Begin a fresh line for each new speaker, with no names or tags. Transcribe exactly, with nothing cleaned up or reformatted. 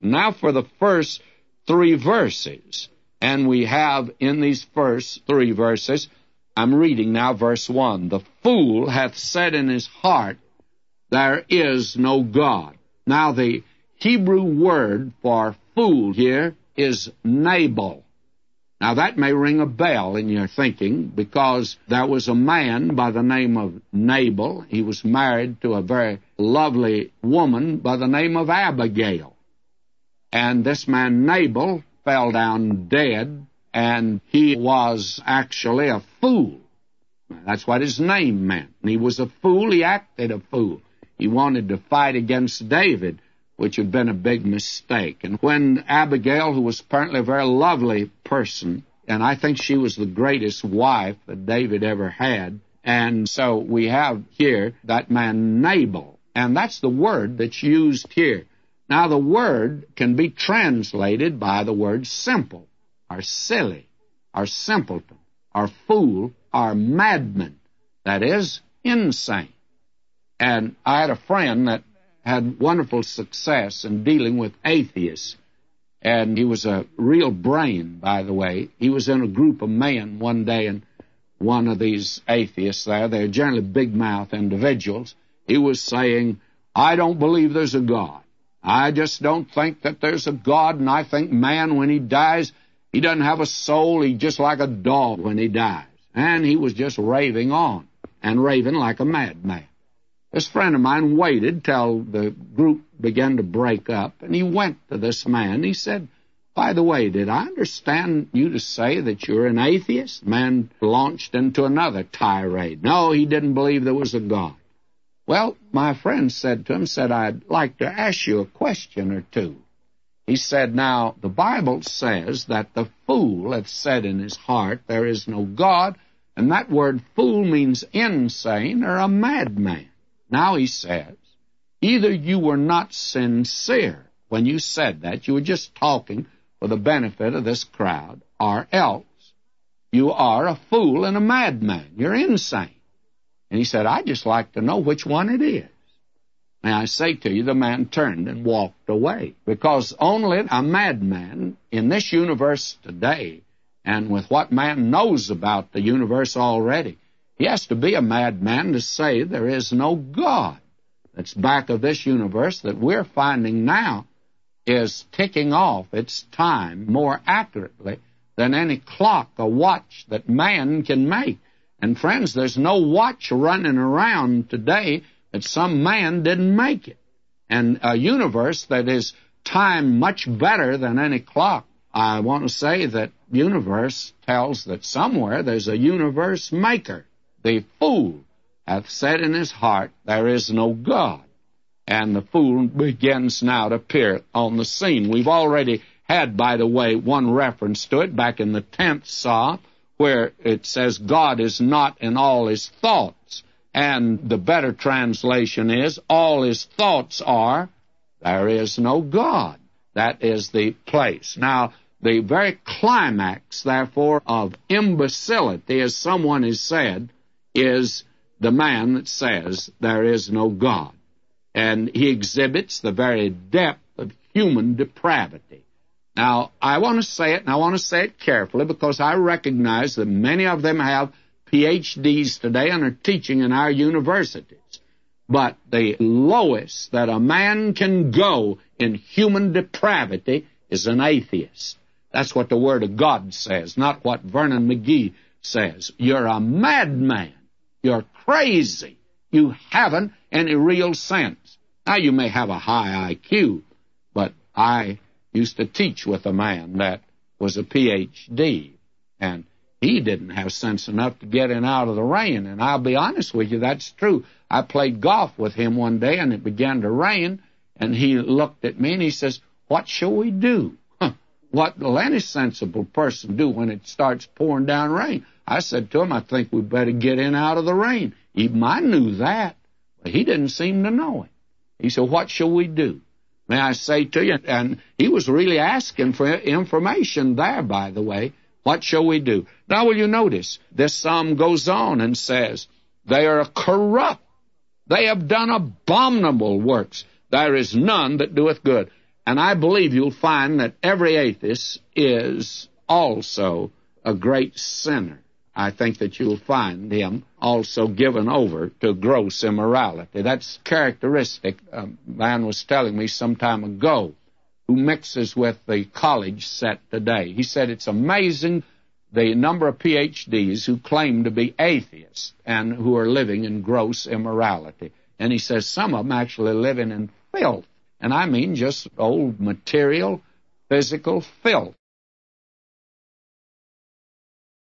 Now for the first three verses. And we have in these first three verses, I'm reading now verse one. The fool hath said in his heart, there is no God. Now the Hebrew word for fool here is Nabal. Now that may ring a bell in your thinking, because there was a man by the name of Nabal. He was married to a very lovely woman by the name of Abigail. And this man Nabal fell down dead, and he was actually a fool. That's what his name meant. And he was a fool. He acted a fool. He wanted to fight against David, which had been a big mistake. And when Abigail, who was apparently a very lovely person, and I think she was the greatest wife that David ever had, and so we have here that man Nabal, and that's the word that's used here. Now the word can be translated by the word simple, or silly, or simpleton, or fool, or madman, that is, insane. And I had a friend that had wonderful success in dealing with atheists, and he was a real brain, by the way. He was in a group of men one day, and one of these atheists there, they're generally big-mouth individuals, he was saying, I don't believe there's a God. I just don't think that there's a God, and I think man, when he dies, he doesn't have a soul. He's just like a dog when he dies. And he was just raving on, and raving like a madman. This friend of mine waited till the group began to break up, and he went to this man. He said, by the way, did I understand you to say that you're an atheist? The man launched into another tirade. No, he didn't believe there was a God. Well, my friend said to him, said, I'd like to ask you a question or two. He said, now, the Bible says that the fool hath said in his heart, there is no God, and that word fool means insane or a madman. Now he says, either you were not sincere when you said that, you were just talking for the benefit of this crowd, or else you are a fool and a madman. You're insane. And he said, I'd just like to know which one it is. Now I say to you, the man turned and walked away, because only a madman in this universe today, and with what man knows about the universe already, he has to be a madman to say there is no God. That's back of this universe that we're finding now is ticking off its time more accurately than any clock or watch that man can make. And friends, there's no watch running around today that some man didn't make it. And a universe that is timed much better than any clock. I want to say that universe tells that somewhere there's a universe maker. The fool hath said in his heart, there is no God. And the fool begins now to appear on the scene. We've already had, by the way, one reference to it back in the tenth Psalm, where it says God is not in all his thoughts. And the better translation is, all his thoughts are, there is no God. That is the place. Now, the very climax, therefore, of imbecility, as someone has said, is the man that says there is no God. And he exhibits the very depth of human depravity. Now, I want to say it, and I want to say it carefully, because I recognize that many of them have P H Ds today and are teaching in our universities. But the lowest that a man can go in human depravity is an atheist. That's what the Word of God says, not what Vernon McGee says. You're a madman. You're crazy. You haven't any real sense. Now, you may have a high I Q, but I used to teach with a man that was a P H D, and he didn't have sense enough to get in out of the rain. And I'll be honest with you, that's true. I played golf with him one day, and it began to rain, and he looked at me, and he says, what shall we do? Huh. What will any sensible person do when it starts pouring down rain? I said to him, I think we better get in out of the rain. Even I knew that, but he didn't seem to know it. He said, what shall we do? May I say to you, and he was really asking for information there, by the way, what shall we do? Now, will you notice, this psalm goes on and says, they are corrupt. They have done abominable works. There is none that doeth good. And I believe you'll find that every atheist is also a great sinner. I think that you'll find him also given over to gross immorality. That's characteristic. A man was telling me some time ago who mixes with the college set today. He said it's amazing the number of P H Ds who claim to be atheists and who are living in gross immorality. And he says some of them actually living in filth. And I mean just old material, physical filth.